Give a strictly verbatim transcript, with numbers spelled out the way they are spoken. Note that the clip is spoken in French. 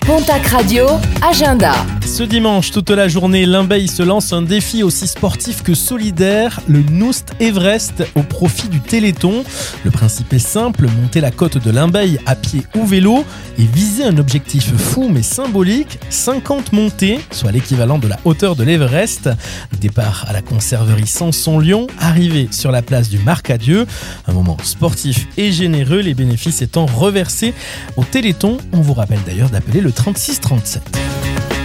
Pontac Radio, agenda. Ce dimanche, toute la journée, Limbey se lance un défi aussi sportif que solidaire, le Noust Everest au profit du Téléthon. Le principe est simple, monter la côte de Limbey à pied ou vélo et viser un objectif fou mais symbolique, cinquante montées, soit l'équivalent de la hauteur de l'Everest. Départ à la conserverie Samson-Lyon, arrivée sur la place du Marcadieu. Un moment sportif et généreux, les bénéfices étant reversés au Téléthon. On vous rappelle d'ailleurs d'appeler le trente-six trente-sept.